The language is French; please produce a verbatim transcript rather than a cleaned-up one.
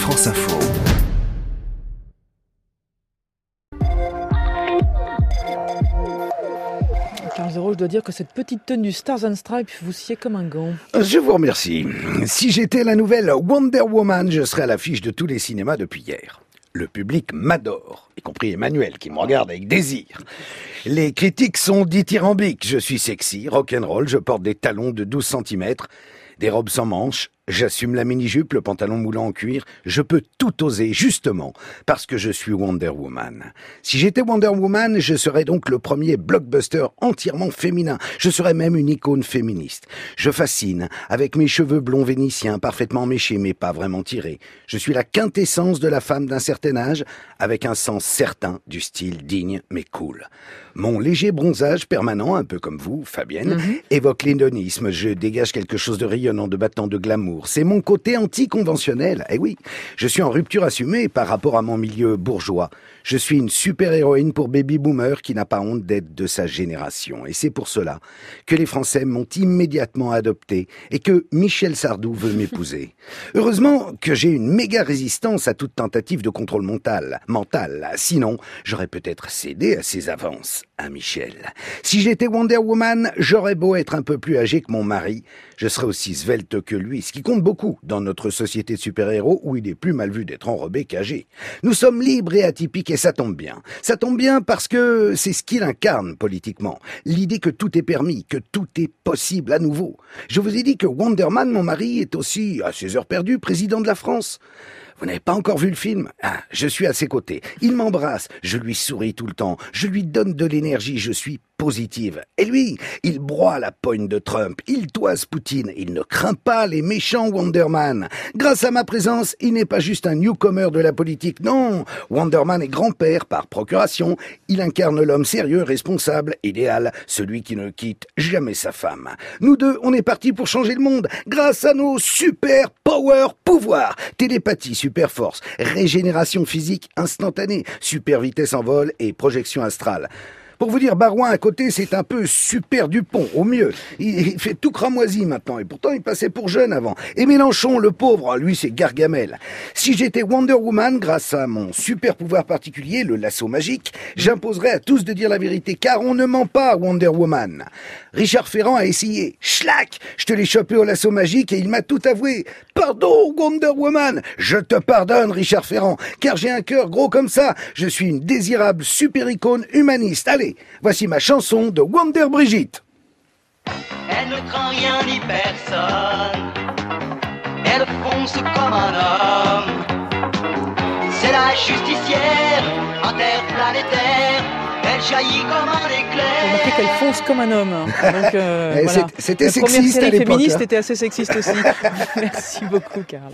France Info. Charles Hérault, je dois dire que cette petite tenue Stars and Stripes vous sied comme un gant. Je vous remercie. Si j'étais la nouvelle Wonder Woman, je serais à l'affiche de tous les cinémas depuis hier. Le public m'adore, y compris Emmanuel qui me regarde avec désir. Les critiques sont dithyrambiques. Je suis sexy, rock'n'roll, je porte des talons de douze centimètres, des robes sans manches, j'assume la mini-jupe, le pantalon moulant en cuir. Je peux tout oser, justement, parce que je suis Wonder Woman. Si j'étais Wonder Woman, je serais donc le premier blockbuster entièrement féminin. Je serais même une icône féministe. Je fascine, avec mes cheveux blonds vénitiens, parfaitement méchés, mais pas vraiment tirés. Je suis la quintessence de la femme d'un certain âge, avec un sens certain du style digne, mais cool. Mon léger bronzage permanent, un peu comme vous, Fabienne, mm-hmm. évoque l'hédonisme. Je dégage quelque chose de rayonnant, de battant, de glamour. C'est mon côté anticonventionnel. Eh oui, je suis en rupture assumée par rapport à mon milieu bourgeois. Je suis une super-héroïne pour baby boomer qui n'a pas honte d'être de sa génération. Et c'est pour cela que les Français m'ont immédiatement adopté et que Michel Sardou veut m'épouser. Heureusement que j'ai une méga résistance à toute tentative de contrôle mental. mental. Sinon, j'aurais peut-être cédé à ses avances à Michel. Si j'étais Wonder Woman, j'aurais beau être un peu plus âgé que mon mari, je serais aussi svelte que lui, ce qui compte beaucoup dans notre société de super-héros où il est plus mal vu d'être enrobé qu'âgé. Nous sommes libres et atypiques et ça tombe bien. Ça tombe bien parce que c'est ce qu'il incarne politiquement. L'idée que tout est permis, que tout est possible à nouveau. Je vous ai dit que Wonder Man, mon mari, est aussi, à ses heures perdues, président de la France. Vous n'avez pas encore vu le film ? Ah, je suis à ses côtés. Il m'embrasse, je lui souris tout le temps, je lui donne de l'énergie, je suis positive. Et lui, il broie la poigne de Trump, il toise Poutine, il ne craint pas les méchants Wonder Man. Grâce à ma présence, il n'est pas juste un newcomer de la politique, non. Wonder Man est grand-père par procuration, il incarne l'homme sérieux, responsable, idéal, celui qui ne quitte jamais sa femme. Nous deux, on est partis pour changer le monde, grâce à nos super power pouvoirs, télépathie, super force, régénération physique instantanée, super vitesse en vol et projection astrale. Pour vous dire, Barouin à côté, c'est un peu super Dupont, au mieux. Il, il fait tout cramoisi maintenant, et pourtant il passait pour jeune avant. Et Mélenchon, le pauvre, lui c'est Gargamel. Si j'étais Wonder Woman, grâce à mon super pouvoir particulier, le lasso magique, j'imposerais à tous de dire la vérité, car on ne ment pas à Wonder Woman. Richard Ferrand a essayé. Schlack, je te l'ai chopé au lasso magique et il m'a tout avoué. Pardon, Wonder Woman. Je te pardonne, Richard Ferrand, car j'ai un cœur gros comme ça. Je suis une désirable super-icône humaniste. Allez, voici ma chanson de Wonder Brigitte. Elle ne craint rien ni personne. Elle fonce comme un homme. C'est la justicière interplanétaire. Elle jaillit comme un éclair. Remarquez qu'elle fonce comme un homme. Donc, euh, voilà. C'était La sexiste première série à l'époque. féministe hein. était assez sexiste aussi. Merci beaucoup, Karl.